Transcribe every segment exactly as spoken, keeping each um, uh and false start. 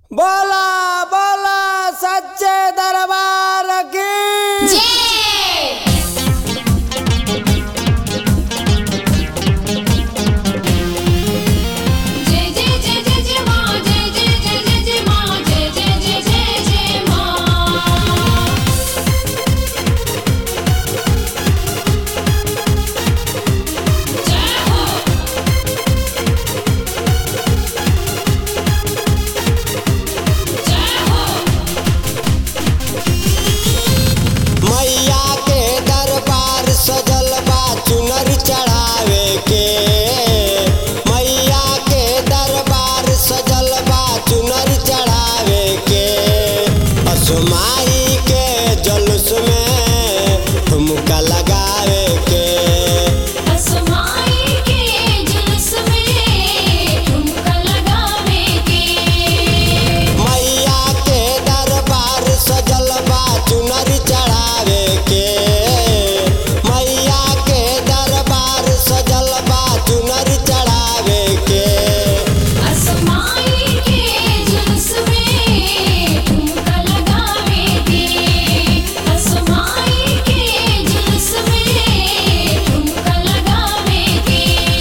बोला बोला सच्चे दरबार की माई के जलूस में ठुमका लगावे के असमाई के जुलूस में ठुमका लगावे के मैया के दरबार सजल बा चुनरी चढ़ावे के मैया के दरबार सजल बा चुनरी चढ़ावे के असमाई के जुलूस में ठुमका लगावे के असमाई के जुलूस में ठुमका लगावे के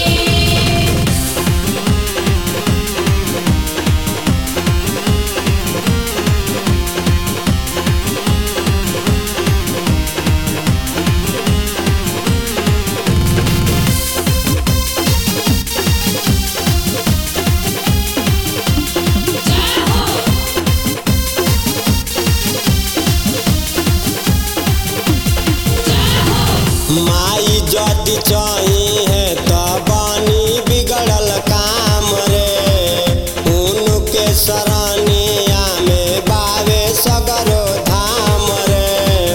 माई जदि चाही है तो बानी बिगड़ल काम रे उनके सरनिया में बावे सगरो धाम रे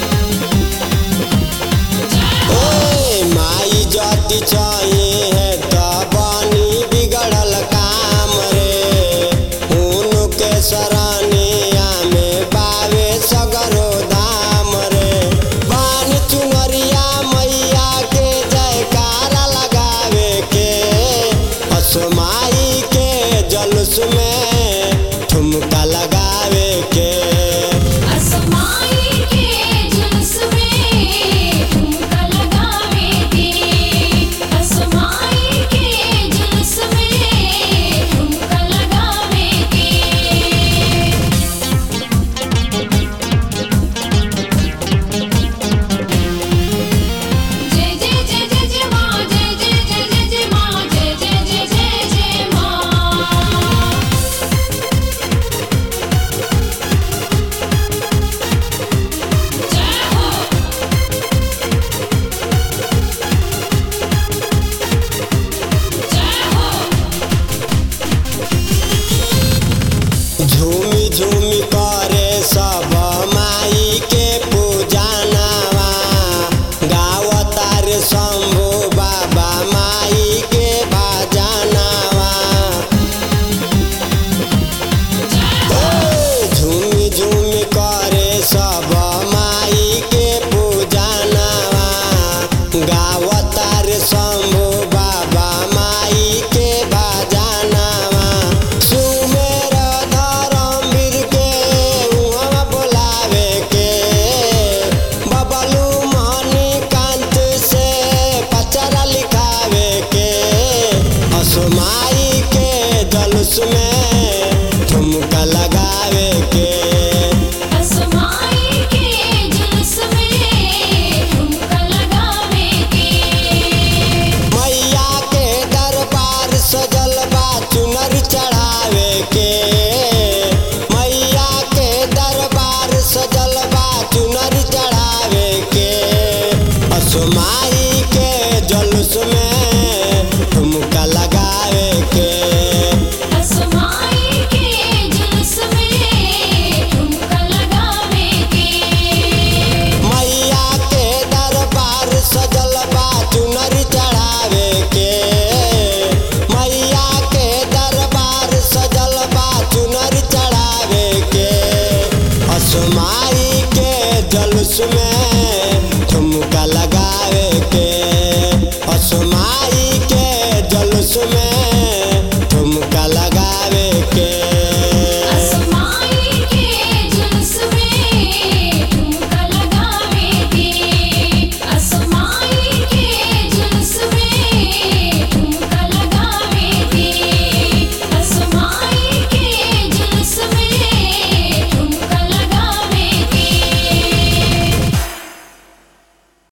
ए माई जदि चाही है तो बानी बिगड़ल काम रे उनके सरनिया में बावे सगरो धाम रे बानी चुनरिया मैया के जयकारा लगावे के असमाई के जलूस में ठुमका लगावे के असमाई के जुलूस में ठुमका लगावे के असमाई के जुलूस में ठुमका लगावे के जय जय जय जय जय माँ जय जय जय जय जय माँ जय जय जय जय जय माँ जय हो जय हो झूमी झूमी करे सब माई के पूजनवा गावतार शंभू बाबा माई के भजनवा ए, झूमी झूमी करे सब माई के पूजनवा गावतार शंभू बाबा माई के भजनवा सुमेर धर्मवीर के उहाँ बोलावे के बबलू मणिकांत से पचरा लिखावे के असमाई के जलूस में ठुमका लगावे के असमाई के जुलूस में ठुमका लगावे के मैया के दरबार सजल बा चुनरी चढ़ावे के मैया के दरबार सजल बा चुनरी चढ़ावे के असमाई के जलूस में ठुमका लगावे के असमाई के जुलूस में ठुमका लगावे के मैया के दरबार सजल बा चुनरी चढ़ावे के मैया के दरबार सजल बा चुनरी चढ़ावे के असमाई के जलूस में